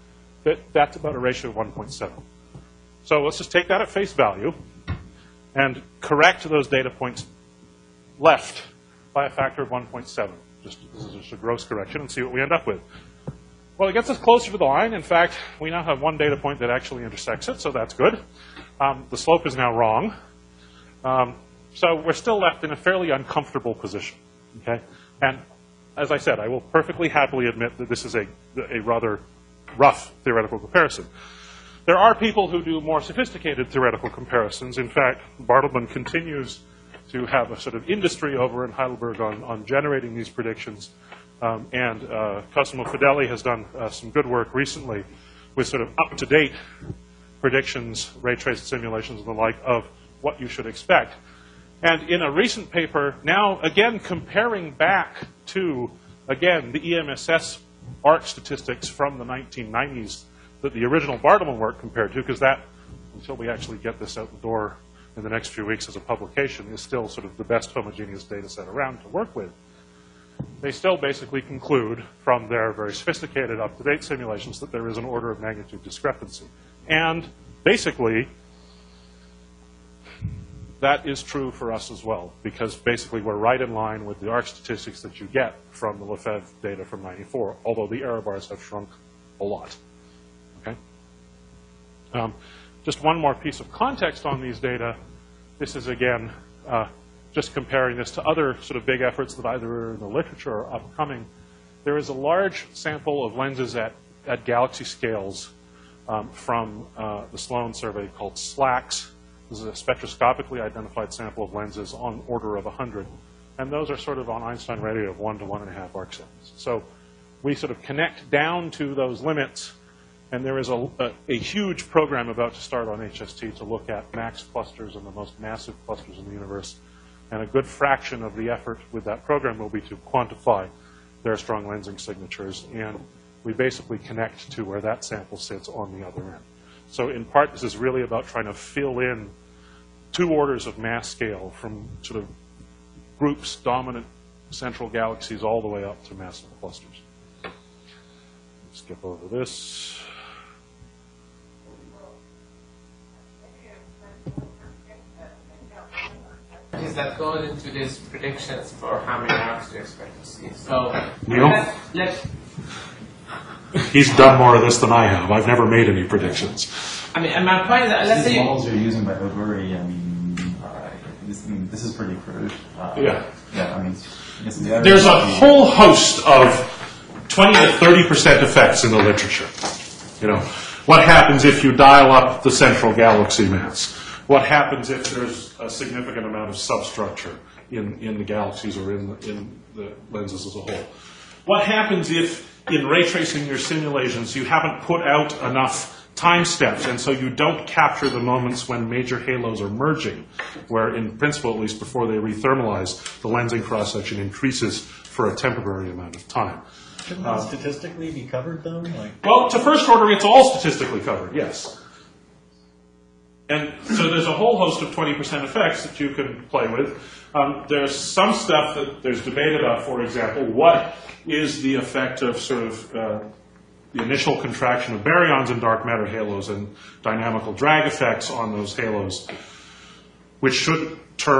that's about a ratio of 1.7. So let's just take that at face value and correct those data points left by a factor of 1.7. This is just a gross correction, and see what we end up with. Well, it gets us closer to the line. In fact, we now have one data point that actually intersects it, so that's good. The slope is now wrong. So we're still left in a fairly uncomfortable position. Okay? And as I said, I will perfectly happily admit that this is a rather rough theoretical comparison. There are people who do more sophisticated theoretical comparisons. In fact, Bartleman continues to have a sort of industry over in Heidelberg on generating these predictions. And Cosimo Fedeli has done some good work recently with sort of up-to-date predictions, ray traced simulations and the like of what you should expect. And in a recent paper, now again comparing back to, again, the EMSS ARC statistics from the 1990s that the original Bartleman work compared to, because that, until we actually get this out the door in the next few weeks as a publication, is still sort of the best homogeneous data set around to work with. They still basically conclude from their very sophisticated up-to-date simulations that there is an order of magnitude discrepancy. And basically, that is true for us as well, because basically we're right in line with the ARC statistics that you get from the Lefebvre data from '94, although the error bars have shrunk a lot. Okay? Just one more piece of context on these data. This is, again, just comparing this to other sort of big efforts that either are in the literature or upcoming. There is a large sample of lenses at galaxy scales from the Sloan survey called SLACS. This is a spectroscopically identified sample of lenses on order of 100. And those are sort of on Einstein radio of 1 to 1.5 arc seconds. So we sort of connect down to those limits. And there is a huge program about to start on HST to look at max clusters and the most massive clusters in the universe. And a good fraction of the effort with that program will be to quantify their strong lensing signatures. And we basically connect to where that sample sits on the other end. So in part, this is really about trying to fill in 2 orders of mass scale from sort of groups, dominant central galaxies, all the way up to massive clusters. Skip over this. Is that goes into these predictions for how many arcs you expect to see? So Neil? let's He's done more of this than I have. I've never made any predictions. I mean, and my point is that let's These say models you're using by Odori, I mean, this is pretty crude. Yeah. Yeah, I mean, it's the There's a whole host of 20 to 30% effects in the literature. You know, what happens if you dial up the central galaxy mass? What happens if there's a significant amount of substructure in the galaxies or in the lenses as a whole? What happens if, in ray tracing your simulations, you haven't put out enough time steps, and so you don't capture the moments when major halos are merging, where, in principle, at least before they rethermalize, the lensing cross-section increases for a temporary amount of time. Shouldn't that statistically be covered, though? Well, to first order, it's all statistically covered, yes. And so there's a whole host of 20% effects that you can play with. There's some stuff that there's debate about, for example, what is the effect of sort of the initial contraction of baryons in dark matter halos and dynamical drag effects on those halos, which should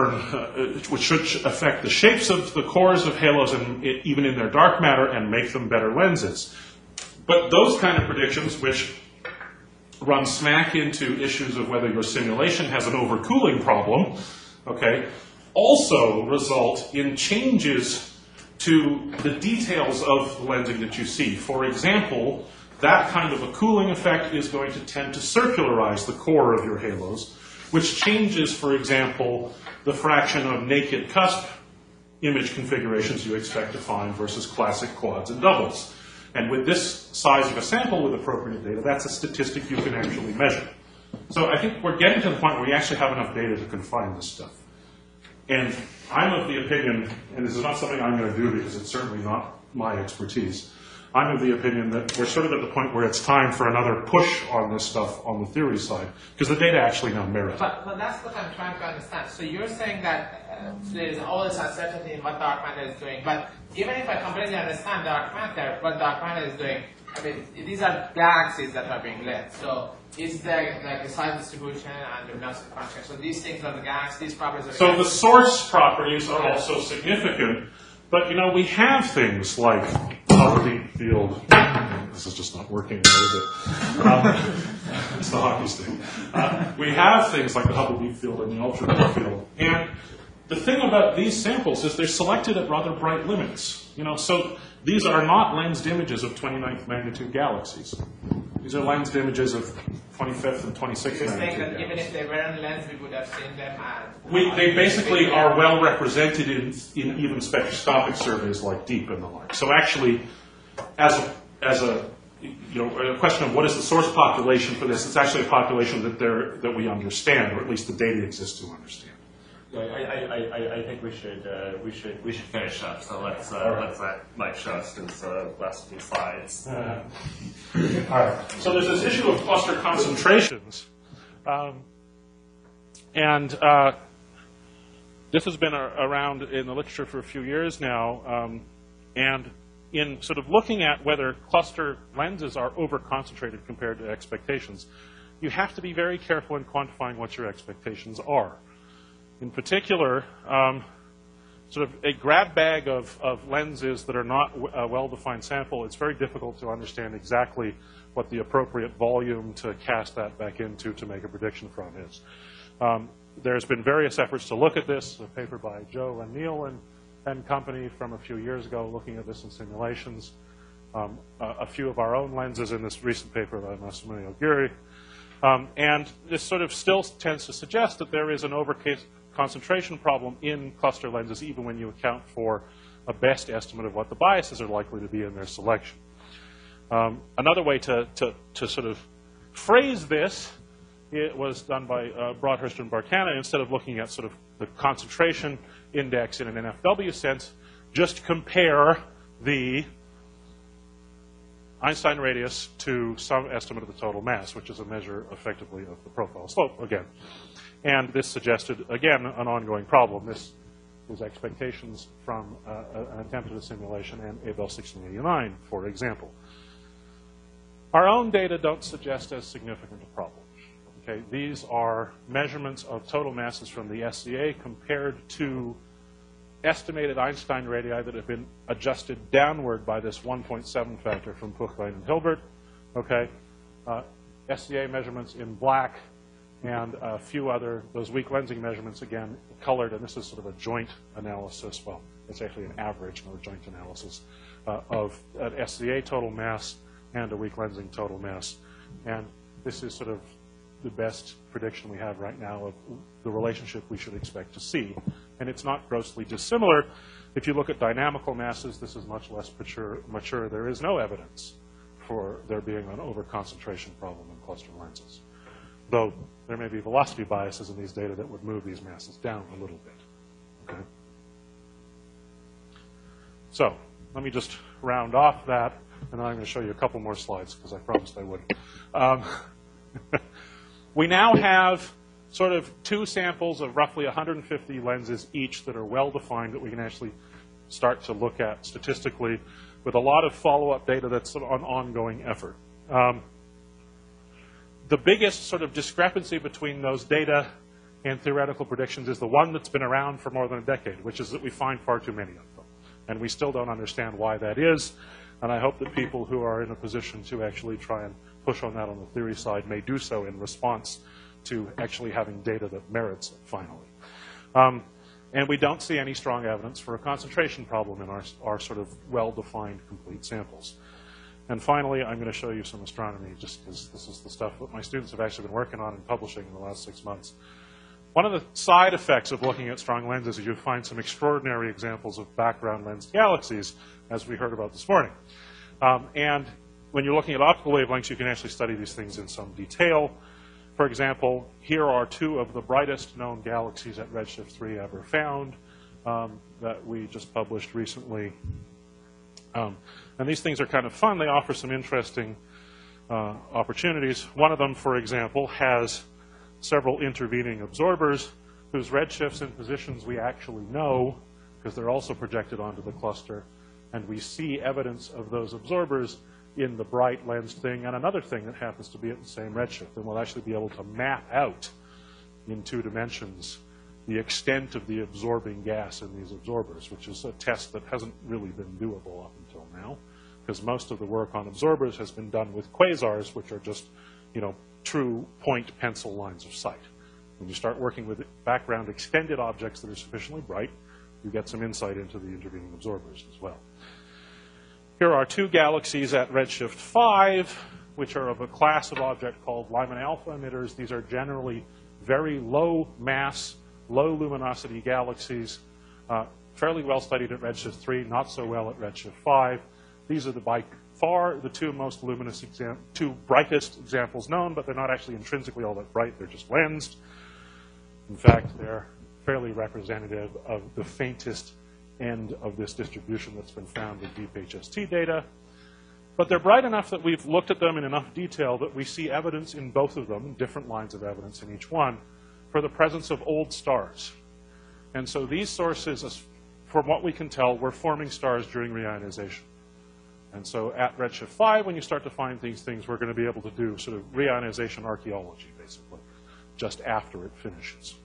affect the shapes of the cores of halos and even in their dark matter and make them better lenses. But those kind of predictions, which run smack into issues of whether your simulation has an overcooling problem, okay, also result in changes to the details of the lensing that you see. For example, that kind of a cooling effect is going to tend to circularize the core of your halos, which changes, for example, the fraction of naked cusp image configurations you expect to find versus classic quads and doubles. And with this size of a sample with appropriate data, that's a statistic you can actually measure. So I think we're getting to the point where we actually have enough data to confine this stuff. And I'm of the opinion, and this is not something I'm going to do because it's certainly not my expertise, I'm of the opinion that we're sort of at the point where it's time for another push on this stuff on the theory side, because the data actually now merit it. But that's what I'm trying to understand. So you're saying that there's all this uncertainty in what dark matter is doing, but even if I completely understand dark matter, what dark matter is doing, I mean, these are galaxies that are being lit. So is there like a size distribution and the mass function? So these things are the galaxies. These properties are the So the galaxies. source properties are also significant, but you know, we have things like Hubble deep field. This is just not working, is it? It's the hockey stick. We have things like the Hubble deep field and the ultra deep field, and the thing about these samples is they're selected at rather bright limits. You know, so these are not lensed images of 29th magnitude galaxies. These are lensed images of 25th and 26th You're saying magnitude that even galaxies. if they weren't lensed, we would have seen them at. They basically are well represented in even spectroscopic surveys like DEEP and the like. So actually, as a question of what is the source population for this, it's actually a population that we understand, or at least the data exists to understand. I think we should finish up. So let's let Mike show us his last few slides. All right. So there's this issue of cluster concentrations, and this has been around in the literature for a few years now, and in sort of looking at whether cluster lenses are over-concentrated compared to expectations, you have to be very careful in quantifying what your expectations are. In particular, sort of a grab bag of lenses that are not a well-defined sample, it's very difficult to understand exactly what the appropriate volume to cast that back into to make a prediction from is. There's been various efforts to look at this, a paper by Joe and Neil and company from a few years ago looking at this in simulations. A few of our own lenses in this recent paper by Massimiliano Giri. And this sort of still tends to suggest that there is an over-concentration problem in cluster lenses, even when you account for a best estimate of what the biases are likely to be in their selection. Another way to sort of phrase this, it was done by Broadhurst and Barkana. Instead of looking at sort of the concentration index in an NFW sense, just compare the Einstein radius to some estimate of the total mass, which is a measure effectively of the profile slope again. And this suggested, again, an ongoing problem. This was expectations from an attempt at a simulation and Abel 1689, for example. Our own data don't suggest as significant a problem. Okay, these are measurements of total masses from the SCA compared to estimated Einstein radii that have been adjusted downward by this 1.7 factor from Puchlein and Hilbert. Okay, SCA measurements in black, and a few other, those weak lensing measurements, again, colored, and this is sort of a joint analysis. Well, it's actually an average, not a joint analysis, of an SCA total mass and a weak lensing total mass. And this is sort of the best prediction we have right now of the relationship we should expect to see. And it's not grossly dissimilar. If you look at dynamical masses, this is much less mature. There is no evidence for there being an over-concentration problem in cluster lenses, though there may be velocity biases in these data that would move these masses down a little bit. Okay. So let me just round off that, and then I'm going to show you a couple more slides because I promised I would. We now have sort of two samples of roughly 150 lenses each that are well-defined that we can actually start to look at statistically with a lot of follow-up data that's an ongoing effort. The biggest sort of discrepancy between those data and theoretical predictions is the one that's been around for more than a decade, which is that we find far too many of them. And we still don't understand why that is. And I hope that people who are in a position to actually try and push on that on the theory side may do so in response to actually having data that merits it, finally. And we don't see any strong evidence for a concentration problem in our sort of well-defined complete samples. And finally, I'm going to show you some astronomy, just because this is the stuff that my students have actually been working on and publishing in the last 6 months. One of the side effects of looking at strong lenses is you find some extraordinary examples of background lensed galaxies, as we heard about this morning. And when you're looking at optical wavelengths, you can actually study these things in some detail. For example, here are two of the brightest known galaxies at redshift 3 ever found that we just published recently. And these things are kind of fun. They offer some interesting opportunities. One of them, for example, has several intervening absorbers whose redshifts and positions we actually know because they're also projected onto the cluster. And we see evidence of those absorbers in the bright lensed thing, and another thing that happens to be at the same redshift. And we'll actually be able to map out in 2 dimensions the extent of the absorbing gas in these absorbers, which is a test that hasn't really been doable up until now, because most of the work on absorbers has been done with quasars, which are just, true point pencil lines of sight. When you start working with background extended objects that are sufficiently bright, you get some insight into the intervening absorbers as well. Here are 2 galaxies at redshift 5, which are of a class of object called Lyman alpha emitters. These are generally very low mass, low luminosity galaxies, fairly well studied at redshift 3, not so well at redshift 5. These are by far the 2 most luminous 2 brightest examples known, but they're not actually intrinsically all that bright. They're just lensed. In fact, they're fairly representative of the faintest end of this distribution that's been found with deep HST data. But they're bright enough that we've looked at them in enough detail that we see evidence in both of them, different lines of evidence in each one, for the presence of old stars. And so these sources, from what we can tell, were forming stars during reionization. And so at redshift 5, when you start to find these things, we're going to be able to do sort of reionization archaeology, basically, just after it finishes.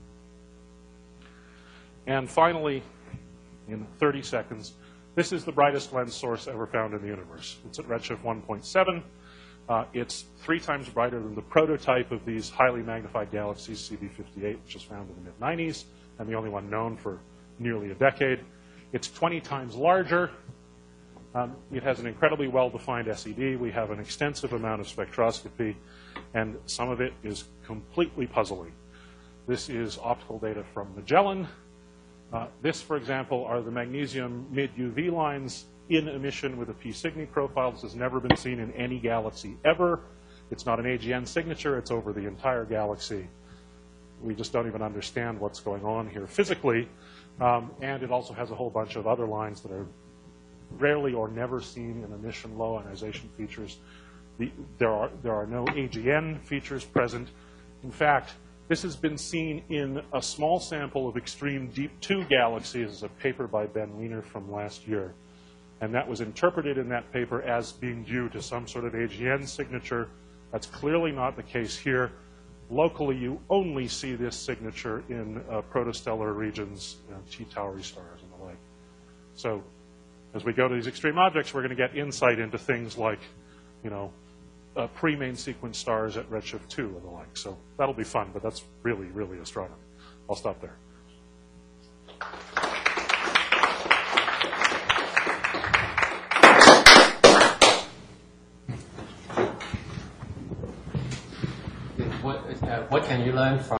And finally, in 30 seconds, this is the brightest lens source ever found in the universe. It's at redshift 1.7. It's 3 times brighter than the prototype of these highly magnified galaxies, CB58, which was found in the mid-90s, and the only one known for nearly a decade. It's 20 times larger. It has an incredibly well-defined SED. We have an extensive amount of spectroscopy, and some of it is completely puzzling. This is optical data from Magellan. This, for example, are the magnesium mid-UV lines in emission with a P Cygni profile. This has never been seen in any galaxy ever. It's not an AGN signature. It's over the entire galaxy. We just don't even understand what's going on here physically. And it also has a whole bunch of other lines that are rarely or never seen in emission low ionization features. There are no AGN features present. In fact, this has been seen in a small sample of extreme deep 2 galaxies, as a paper by Ben Wiener from last year. And that was interpreted in that paper as being due to some sort of AGN signature. That's clearly not the case here. Locally, you only see this signature in protostellar regions, T Tauri stars and the like. So as we go to these extreme objects, we're going to get insight into things like, pre-main sequence stars at redshift 2 and the like. So that'll be fun, but that's really, really astronomy. I'll stop there. What can you learn from